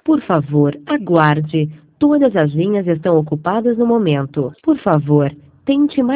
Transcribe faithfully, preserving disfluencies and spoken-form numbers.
Por favor, aguarde. Todas as linhas estão ocupadas no momento. Por favor, tente mais.